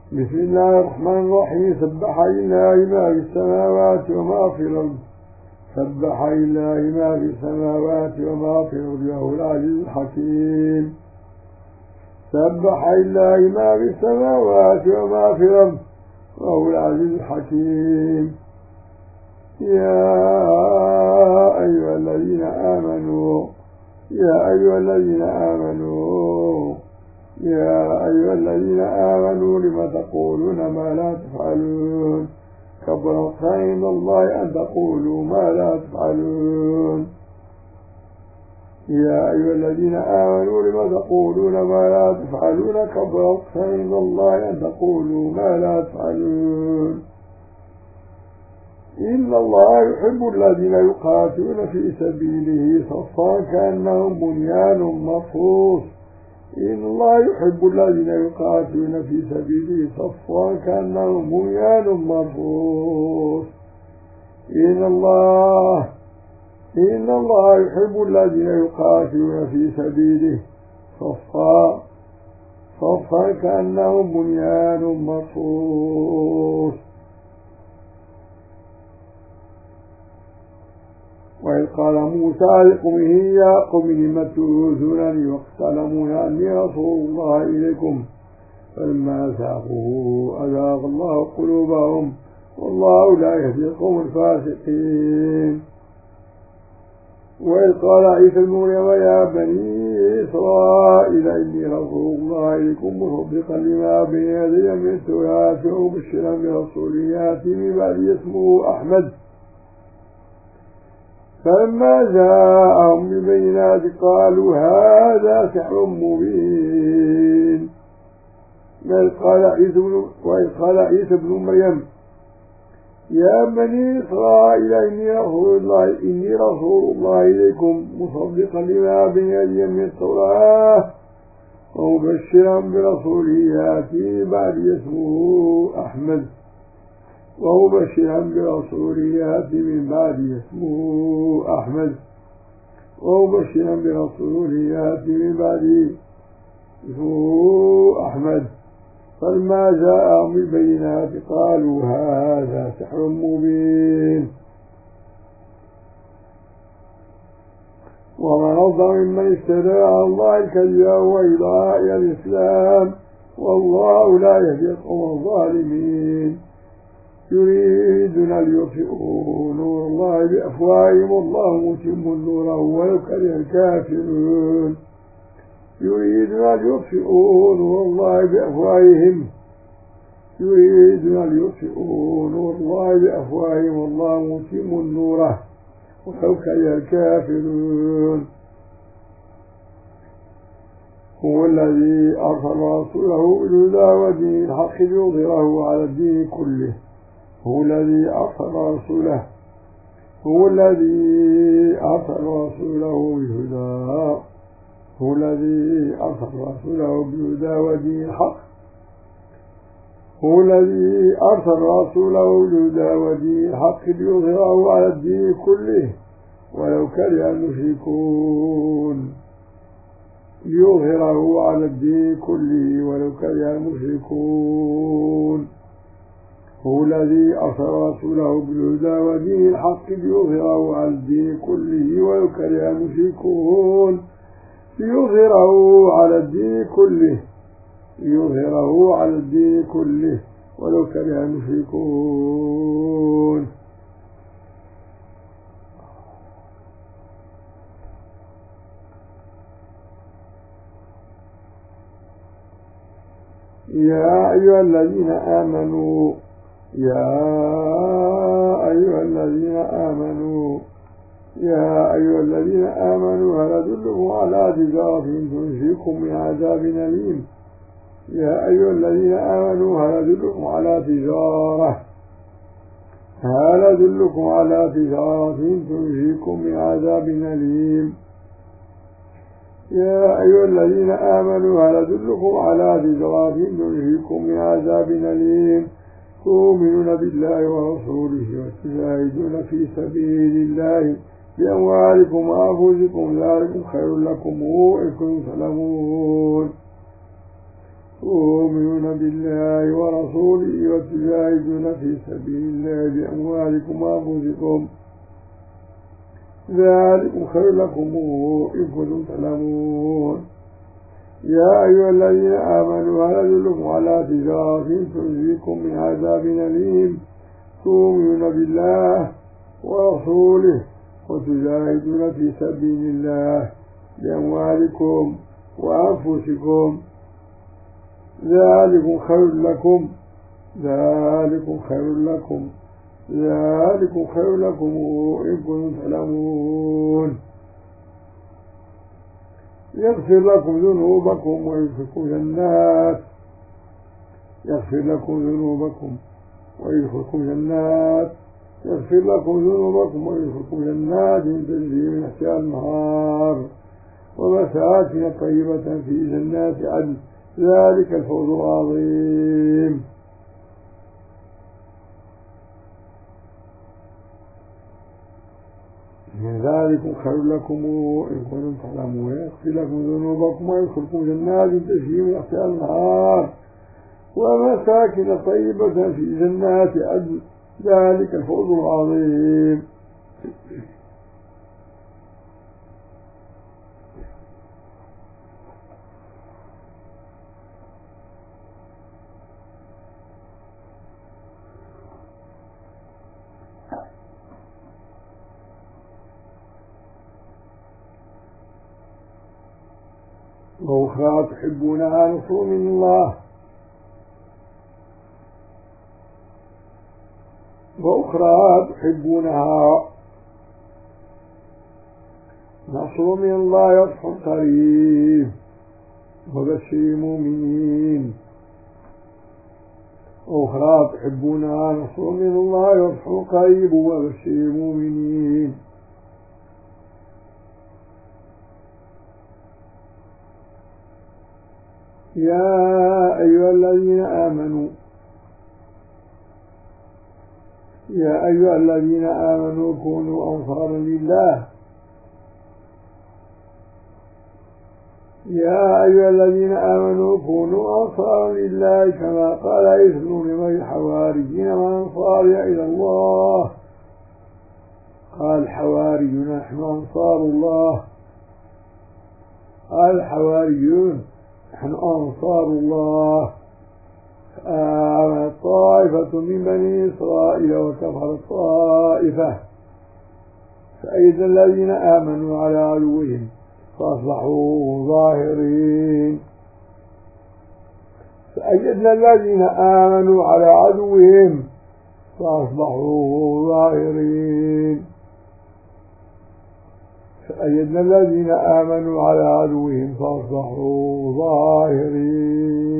بسم الله الرحمن الرحيم. سبح لله ما في السماوات وما في الأرض. سبح لله ما في السماوات وما في الأرض وهو العزيز الحكيم. سبح لله ما في السماوات وما في الأرض وهو العزيز الحكيم. يا أيها الذين آمنوا يا أيها الذين آمنوا لم تقولون ما لا تفعلون. كبر مقتا عند الله أن تقولوا ما لا تفعلون. يا أيها الذين آمنوا لم تقولون ما لا تفعلون. كبر مقتا عند الله أن تقولوا ما لا تفعلون. إن الله يحب الذين يقاتلون في سبيله صفا كأنهم بنيان مرصوص. إن الله يحب الذين يقاتلون في سبيله صفا كأنهم بنيان مرصوص. إن الله يحب الذين يقاتلون في سبيله صفا كأنهم بنيان مرصوص. وإذ قال موسى لقومه يا قوم لم تؤذونني وقد تعلمون أني رسول الله إليكم. فلما زاغوا أزاغ الله قلوبهم والله لا يهدي القوم الفاسقين. وإذ قال عيسى ابن مريم يا بني إسرائيل إني رسول الله إليكم مصدقا لما بين يدي من التوراة ومبشرا برسول يأتي من بعدي اسمه أحمد. فلما جاءهم بالبينات قالوا هذا سحر مبين. وإذ قال عيسى ابن مريم يا بني إسرائيل إني رسول الله إليكم مصدقا لما بين يدي من التوراة ومبشرا برسول يأتي بعد اسمه أحمد. ومبشرا برسول يأتي من بعد اسمه أحمد. ومبشرا برسول يأتي من بعد اسمه أحمد. فلما جاءهم بالبينات قالوا هذا سحر مبين. ومن أظلم ممن افترى على الله الكذب وإدعاء إلى الإسلام والله لا يهدي القوم الظالمين. يريدون ليطفئوا نور الله بأفواههم والله متم نوره ولو كره الكافرون. يريدون ليطفئوا نور الله بأفواههم والله متم نوره ولو كره الكافرون. هو الذي أرسل رسوله بالهدى ودين الحق ليظهره على الدين كله. هو الذي أرسل رسوله بالهدى ودين الحق. هو الذي أرسل رسوله بالهدى ودين الحق ليظهره على الدين كله ولو كره المشركون. هو الذي أرسل رسوله بالهدى ودين الحق ليظهره على الدين كله ولو كره المشركون. ليظهره على الدين كله ولو كره المشركون. يا أيها الذين آمنوا هل أدلكم على تجارة تنجيكم من عذاب أليم. يا أيها الذين آمنوا هل أدلكم على تجارة تنجيكم من عذاب أليم. يا أيها الذين آمنوا هل أدلكم على تجارة تنجيكم من عذاب أليم. تؤمنون بالله ورسوله وتجاهدون في سبيل الله بأموالكم وأنفسكم ذلكم خير لكم إن كنتم تعلمون. تؤمنون بالله ورسوله وتجاهدون في سبيل الله بأموالكم وأنفسكم ذلكم خير لكم إن كنتم تعلمون. يا أيها الذين آمنوا هل أدلكم على تجارة تنجيكم من عذاب أليم تؤمنون بالله ورسوله وتجاهدون في سبيل الله بأموالكم وأنفسكم ذلكم خير لكم إن كنتم تعلمون. يغفر لكم ذنوبكم ويدخلكم جنات تجري من تحتها الأنهار ومساكن طيبة في جنات عدن ذلك الفوز العظيم. ذلكم خير لكم إن كنتم تعلمون. يغفر لكم ذنوبكم ويدخلكم جنات تجري من تحتها الأنهار ومساكن طيبة في جنات عدن ذلك الفوز العظيم. وأخرى تحبونها نصر من الله فتح قريب وبشر المؤمنين. وأخرى تحبونها نصر من الله فتح قريب وبشر المؤمنين. يا أيها الذين آمنوا كونوا أنصارا لله كما قال عيسى بن مريم الحواريين من أنصاري إلى الله قال الحواريون نحن أنصار الله آمنت طائفة من بني إسرائيل وكفرت طائفة فأيدنا الذين آمنوا على عدوهم فأصبحوا ظاهرين. فأيدنا الذين آمنوا على عدوهم فأصبحوا ظاهرين. فأيدنا الذين آمنوا على عدوهم فأصبحوا ظاهرين.